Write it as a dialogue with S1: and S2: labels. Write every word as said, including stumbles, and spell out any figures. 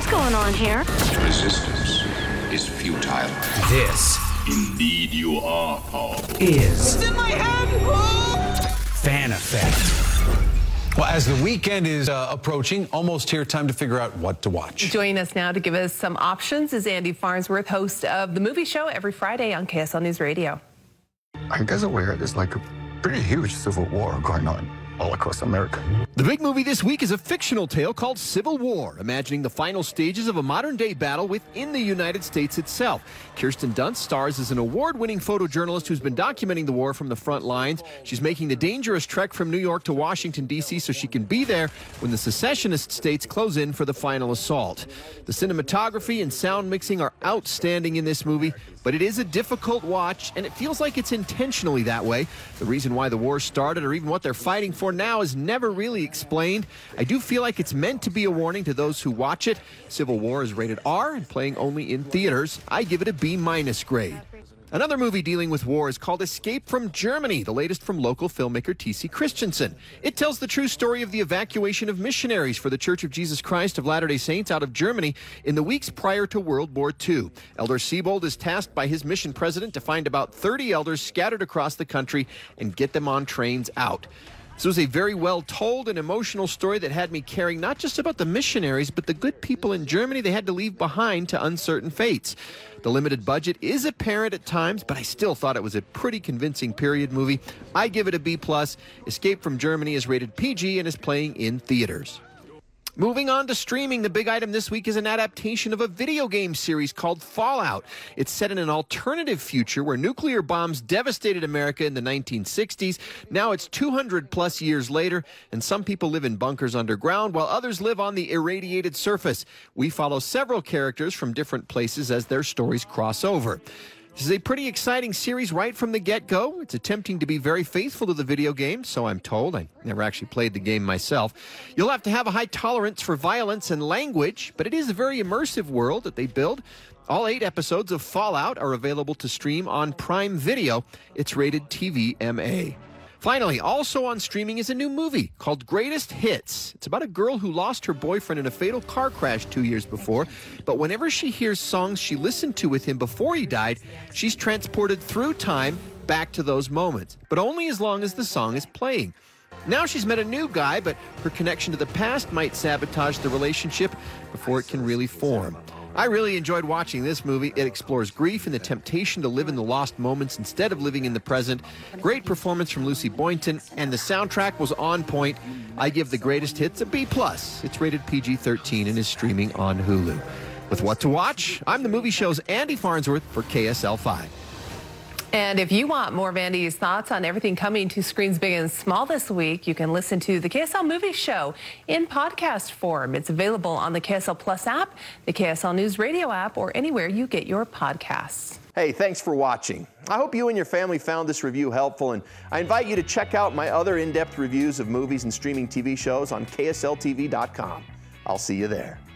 S1: What's going on here?
S2: Resistance is futile.
S3: This
S2: Indeed you are, Paul.
S3: is
S4: It's in my head! Oh!
S3: Fan Effect.
S5: Well, as the weekend is uh, approaching, almost here, time to figure out what to watch.
S6: Joining us now to give us some options is Andy Farnsworth, host of The Movie Show every Friday on K S L News Radio.
S7: Are you guys aware there's like a pretty huge civil war going on all across America?
S8: The big movie this week is a fictional tale called Civil War, imagining the final stages of a modern-day battle within the United States itself. Kirsten Dunst stars as an award-winning photojournalist who's been documenting the war from the front lines. She's making the dangerous trek from New York to Washington, D C so she can be there when the secessionist states close in for the final assault. The cinematography and sound mixing are outstanding in this movie, but it is a difficult watch, and it feels like it's intentionally that way. The reason why the war started, or even what they're fighting for now, is never really explained. I do feel like it's meant to be a warning to those who watch it. Civil War is rated R and playing only in theaters. I give it a B minus grade. Another movie dealing with war is called Escape from Germany, the latest from local filmmaker T C Christensen. It tells the true story of the evacuation of missionaries for the Church of Jesus Christ of Latter-day Saints out of Germany in the weeks prior to World War Two. Elder Siebold is tasked by his mission president to find about thirty elders scattered across the country and get them on trains out. This was a very well-told and emotional story that had me caring not just about the missionaries, but the good people in Germany they had to leave behind to uncertain fates. The limited budget is apparent at times, but I still thought it was a pretty convincing period movie. I give it a B plus. Escape from Germany is rated P G and is playing in theaters. Moving on to streaming, the big item this week is an adaptation of a video game series called Fallout. It's set in an alternative future where nuclear bombs devastated America in the nineteen sixties. Now it's two hundred plus years later, and some people live in bunkers underground while others live on the irradiated surface. We follow several characters from different places as their stories cross over. This is a pretty exciting series right from the get-go. It's attempting to be very faithful to the video game, so I'm told. I never actually played the game myself. You'll have to have a high tolerance for violence and language, but it is a very immersive world that they build. All eight episodes of Fallout are available to stream on Prime Video. It's rated T V M A. Finally, also on streaming is a new movie called Greatest Hits. It's about a girl who lost her boyfriend in a fatal car crash two years before, but whenever she hears songs she listened to with him before he died, she's transported through time back to those moments, but only as long as the song is playing. Now she's met a new guy, but her connection to the past might sabotage the relationship before it can really form. I really enjoyed watching this movie. It explores grief and the temptation to live in the lost moments instead of living in the present. Great performance from Lucy Boynton, and the soundtrack was on point. I give The Greatest Hits a B plus. It's rated P G thirteen and is streaming on Hulu. With what to watch, I'm the Movie Show's Andy Farnsworth for K S L five.
S6: And if you want more of Andy's thoughts on everything coming to screens big and small this week, you can listen to the K S L Movie Show in podcast form. It's available on the K S L Plus app, the K S L News Radio app, or anywhere you get your podcasts.
S9: Hey, thanks for watching. I hope you and your family found this review helpful, and I invite you to check out my other in-depth reviews of movies and streaming T V shows on K S L T V dot com. I'll see you there.